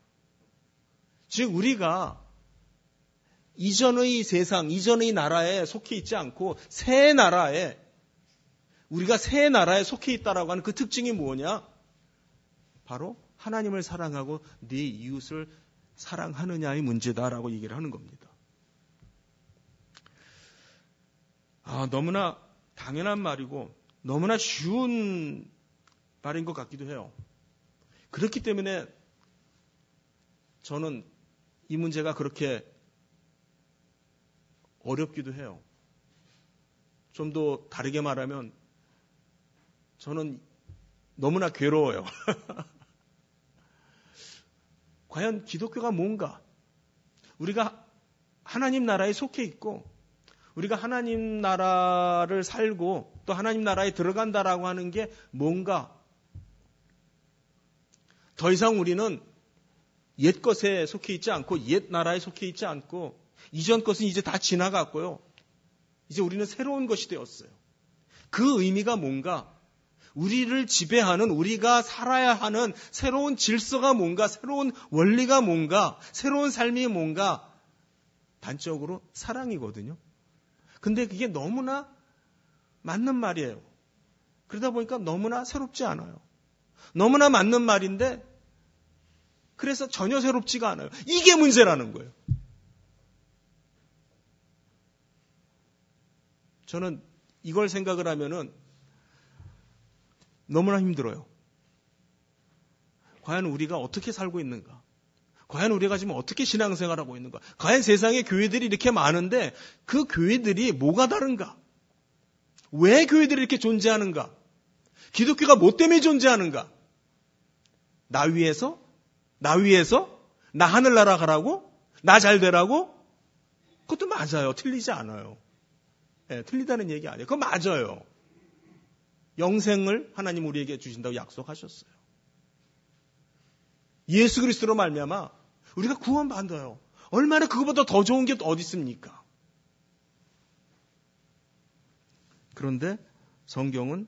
즉 우리가 이전의 세상, 이전의 나라에 속해 있지 않고 우리가 새 나라에 속해 있다라고 하는 그 특징이 뭐냐? 바로 하나님을 사랑하고 네 이웃을 사랑하느냐의 문제다라고 얘기를 하는 겁니다. 너무나 당연한 말이고 너무나 쉬운 말인 것 같기도 해요. 그렇기 때문에 저는 이 문제가 그렇게 어렵기도 해요. 좀 더 다르게 말하면 저는 너무나 괴로워요. 과연 기독교가 뭔가? 우리가 하나님 나라에 속해 있고 우리가 하나님 나라를 살고 또 하나님 나라에 들어간다라고 하는 게 뭔가? 더 이상 우리는 옛 것에 속해 있지 않고 옛 나라에 속해 있지 않고 이전 것은 이제 다 지나갔고요. 이제 우리는 새로운 것이 되었어요. 그 의미가 뭔가? 우리를 지배하는, 우리가 살아야 하는 새로운 질서가 뭔가, 새로운 원리가 뭔가, 새로운 삶이 뭔가, 단적으로 사랑이거든요. 근데 그게 너무나 맞는 말이에요. 그러다 보니까 너무나 새롭지 않아요. 너무나 맞는 말인데, 그래서 전혀 새롭지가 않아요. 이게 문제라는 거예요. 저는 이걸 생각을 하면은 너무나 힘들어요. 과연 우리가 어떻게 살고 있는가? 과연 우리가 지금 어떻게 신앙생활하고 있는가? 과연 세상에 교회들이 이렇게 많은데 그 교회들이 뭐가 다른가? 왜 교회들이 이렇게 존재하는가? 기독교가 뭐 때문에 존재하는가? 나 위에서? 나 하늘나라 가라고? 나 잘 되라고? 그것도 맞아요. 틀리지 않아요. 네, 틀리다는 얘기 아니에요. 그거 맞아요. 영생을 하나님 우리에게 주신다고 약속하셨어요. 예수 그리스도로 말미암아 우리가 구원받아요. 얼마나 그거보다 더 좋은 게 어디 있습니까? 그런데 성경은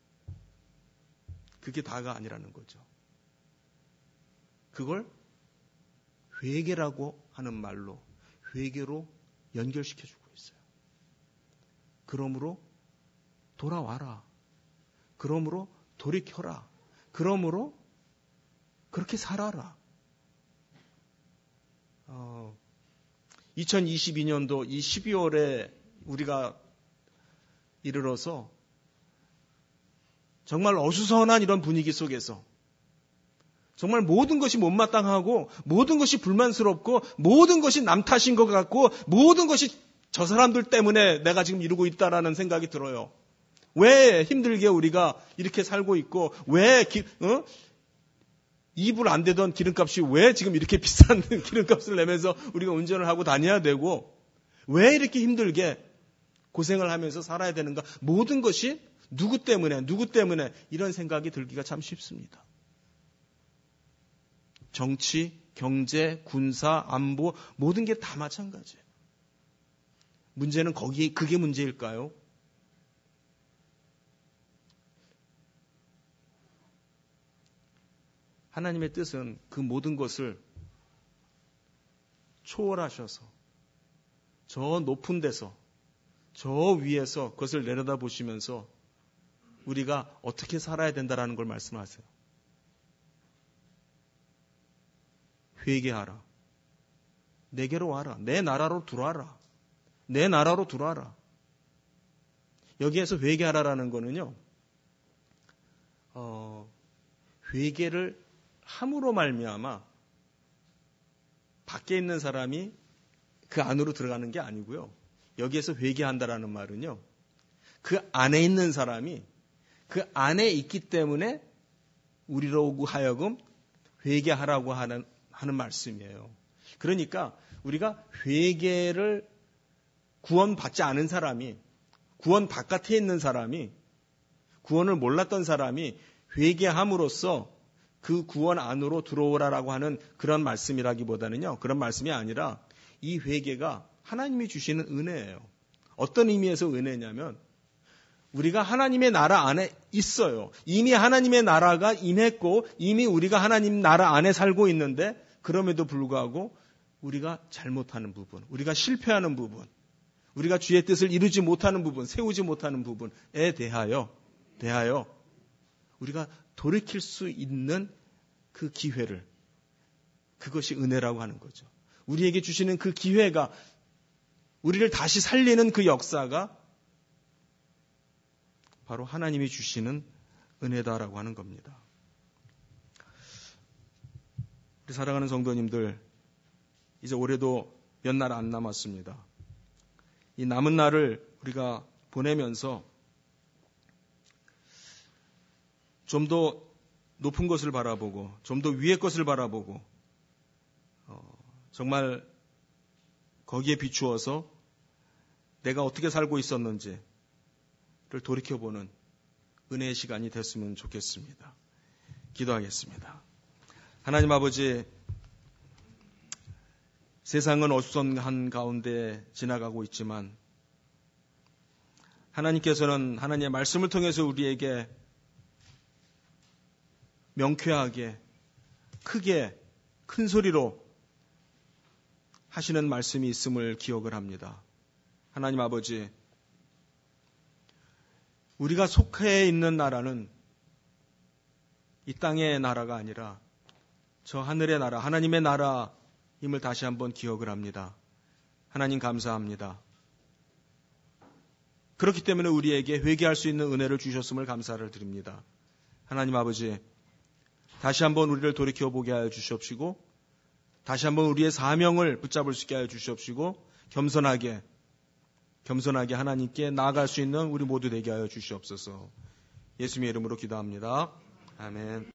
그게 다가 아니라는 거죠. 그걸 회개라고 하는 말로 회개로 연결시켜주고 있어요. 그러므로 돌아와라. 그러므로 돌이켜라. 그러므로 그렇게 살아라. 2022년도 이 12월에 우리가 이르러서 정말 어수선한 이런 분위기 속에서 정말 모든 것이 못마땅하고 모든 것이 불만스럽고 모든 것이 남 탓인 것 같고 모든 것이 저 사람들 때문에 내가 지금 이러고 있다라는 생각이 들어요. 왜 힘들게 우리가 이렇게 살고 있고 왜 2불 안 되던 기름값이 왜 지금 이렇게 비싼 기름값을 내면서 우리가 운전을 하고 다녀야 되고 왜 이렇게 힘들게 고생을 하면서 살아야 되는가? 모든 것이 누구 때문에 이런 생각이 들기가 참 쉽습니다. 정치, 경제, 군사, 안보 모든 게 다 마찬가지예요. 문제는 그게 문제일까요? 하나님의 뜻은 그 모든 것을 초월하셔서 저 높은 데서 저 위에서 그것을 내려다보시면서 우리가 어떻게 살아야 된다라는 걸 말씀하세요. 회개하라. 내게로 와라. 내 나라로 들어와라. 내 나라로 들어와라. 여기에서 회개하라라는 거는요. 회개를 함으로 말미암아 밖에 있는 사람이 그 안으로 들어가는 게 아니고요. 여기에서 회개한다라는 말은요. 그 안에 있는 사람이 그 안에 있기 때문에 우리로 하여금 회개하라고 하는 말씀이에요. 그러니까 우리가 회개를 구원받지 않은 사람이, 구원 바깥에 있는 사람이, 구원을 몰랐던 사람이 회개함으로써 그 구원 안으로 들어오라라고 하는 그런 말씀이라기보다는요. 그런 말씀이 아니라 이 회개가 하나님이 주시는 은혜예요. 어떤 의미에서 은혜냐면 우리가 하나님의 나라 안에 있어요. 이미 하나님의 나라가 임했고 이미 우리가 하나님 나라 안에 살고 있는데 그럼에도 불구하고 우리가 잘못하는 부분, 우리가 실패하는 부분, 우리가 주의 뜻을 이루지 못하는 부분, 세우지 못하는 부분에 대하여 우리가 돌이킬 수 있는 그 기회를, 그것이 은혜라고 하는 거죠. 우리에게 주시는 그 기회가, 우리를 다시 살리는 그 역사가 바로 하나님이 주시는 은혜다라고 하는 겁니다. 우리 사랑하는 성도님들, 이제 올해도 몇 날 안 남았습니다. 이 남은 날을 우리가 보내면서 좀 더 높은 것을 바라보고 좀 더 위의 것을 바라보고 정말 거기에 비추어서 내가 어떻게 살고 있었는지를 돌이켜보는 은혜의 시간이 됐으면 좋겠습니다. 기도하겠습니다. 하나님 아버지, 세상은 어수선한 가운데 지나가고 있지만 하나님께서는 하나님의 말씀을 통해서 우리에게 명쾌하게 크게 큰 소리로 하시는 말씀이 있음을 기억을 합니다. 하나님 아버지, 우리가 속해 있는 나라는 이 땅의 나라가 아니라 저 하늘의 나라, 하나님의 나라임을 다시 한번 기억을 합니다. 하나님 감사합니다. 그렇기 때문에 우리에게 회개할 수 있는 은혜를 주셨음을 감사를 드립니다. 하나님 아버지, 다시 한번 우리를 돌이켜보게 하여 주시옵시고 다시 한번 우리의 사명을 붙잡을 수 있게 하여 주시옵시고 겸손하게 하나님께 나아갈 수 있는 우리 모두 되게 하여 주시옵소서. 예수님의 이름으로 기도합니다. 아멘.